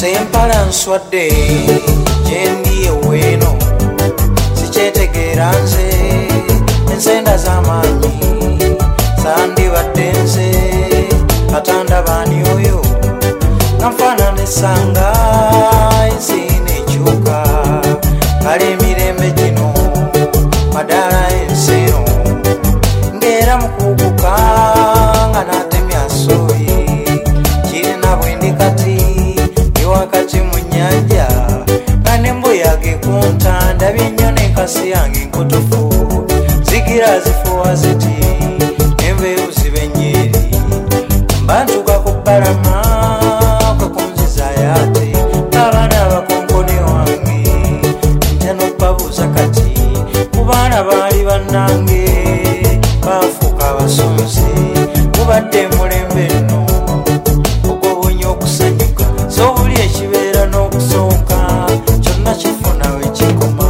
sempala nswadde gyendi eweno sikyetegeera nze ensenda z'amaanyi sandibadde nze katanda baani oyo nanfaanana essanga ensi nekyuka kale emirembe gino madaala ensi eno ng'era mukuguka nga natemya sooyi kirina bwendi kati wakati mu nnyanja nga nembuyaga ekunta ndabye ennyo n'enkasi yange enkotofu zigira zifuwa ziti n'embeewu ziba ennyeri mbantuka ku bbalama kwe kunzizayo ate n'abaana abakonkone wange ntya n'okbabuuza kati ku baana baali bannange baafuuka abasonzi mubadde mulembe nno ogw'obunya okusanyuka sobuli ekibeera n'okusooka kyonna kifuna we kikoma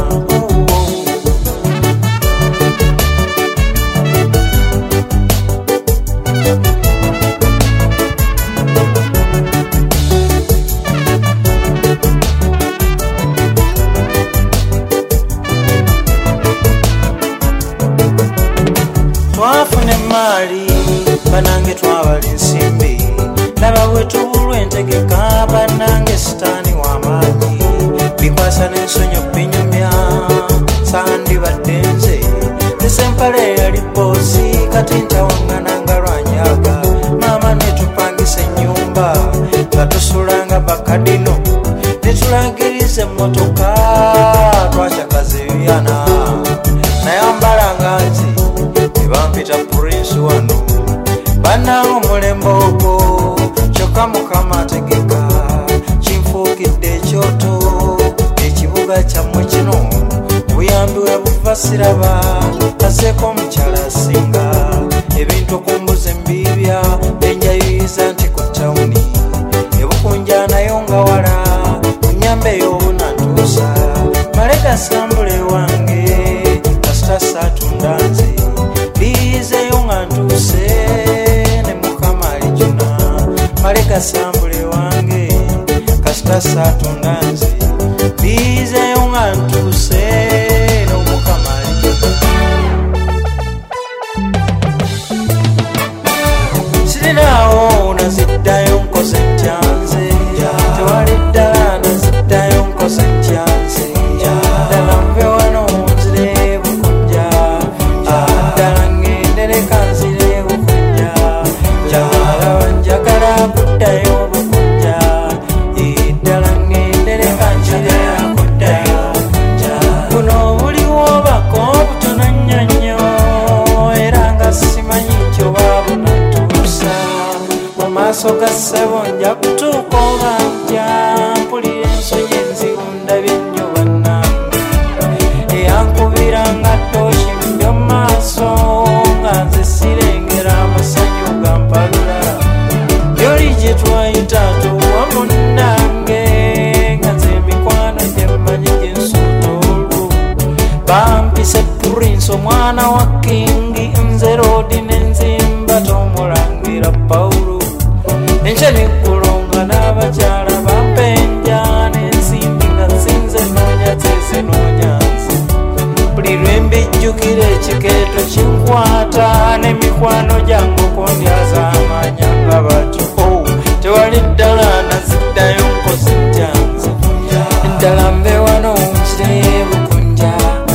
twafuna emaali banange twabala ensimbi laba bwe tubulwa entegeka bannange sitaani w'amaanyi bikwasa n'ensonyi binyumya sandibadde nze esempala eyali boosi kati ntawaŋŋananga lwanyaga maama netupangisa ennyumba nga tusulanga bakadino netulangiriza emmotoka twakyakaza ebyana nayambalanga nti tebampita purinsi wano bannange omulembe ogwo kyokka mukama ategeka kinfuukidde ekyoto ekibuga kyammwe kino obuyambi we buva siraba aseeko omukyala asinga ebintu okumbuza embiibya enjayuyiza nti ku tawuni ebukunja nayo nga wala kunyamba ey'obunantuusa male gasambule wange kasita saatunda nze liizeeyo nga ntuuse ne mukama alijuna male gasambule wange kasita saatunda nze liizeeyo nga ntuuse n'omukama alijuna sirinaawo naziddayo nkoze ntyanze tewali ddala naziddayo nkoze ntyanze ddala nve wano nzire bukunja ddala ngendereka nzire bukunja ddala njagala kuddayo bukunja ddala ngendereka nzire kuddayo buno buliwo bako butono nnyo nnyo era nga simanyi kyoba bunatuusa mu maaso ga ssebo nja kutuuka oba ntya mpulira ensonyi enzibu ndabye nnyo bannange eyankubira nga ttooki mbyo maaso nga nze sirengera amasanyu gampalula yoli gye twayita tuwa munnange nga nze emikwano gye mmanyi gye nsuuta olwo bampise purinsi omwana wa kingi nze roodi n'enzimba tomulangira pawulo enkya neggulo nga n'abakyala bampenja n'ensimbi nga nsinze noonya zeze noonya nze buli lwe mbijjukira ekikeeto kinkwata n'emikwano gyange okundyaza amanya nga batyo tewali ddala naziddayo nkozi ntyanze ddala mbe wano nzire bukunja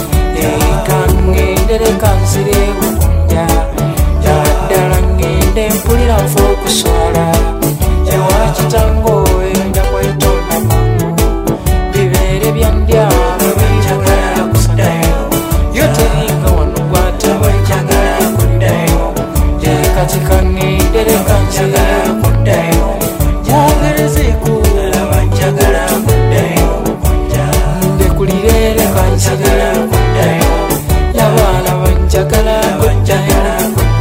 kangendereka nzire bukunja ddala ngende mpulira nfa okuswala ewakitango eyo nja kwetonda mangu bibeere byandya njagala kuddayo yo teringa wano gwatabanjagala kuddayo kati kangendereka nzire kuddayo njagerezeeku njagala kuddayo ndekulirere kanzire kuddayo n'abaana banjagala kuddayo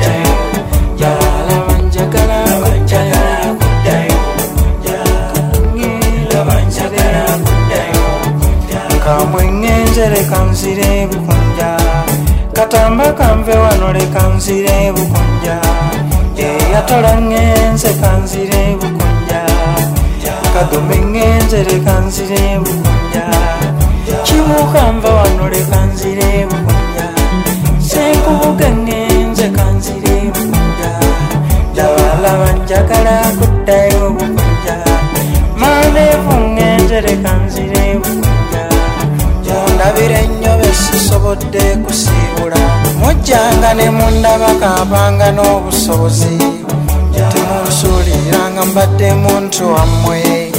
leka nzire bukunja katamba kanve wano leka nzire bukunja yatola ngenze kanzire bukunja Kadume ngenze leka nzire Bukunja Kibuuka nva wano leka nzire Bukunja Senkubuge ngenze kanzire Bukunja Laba njagala kuddayo Bukunja Maneevu ngenze leka nzire Bukunja Ndabire nnyo be sisobodde kusiibula mujjanga ne mundaba kampanga n'obusobozi temunsuuliranga mbadde muntu wammwe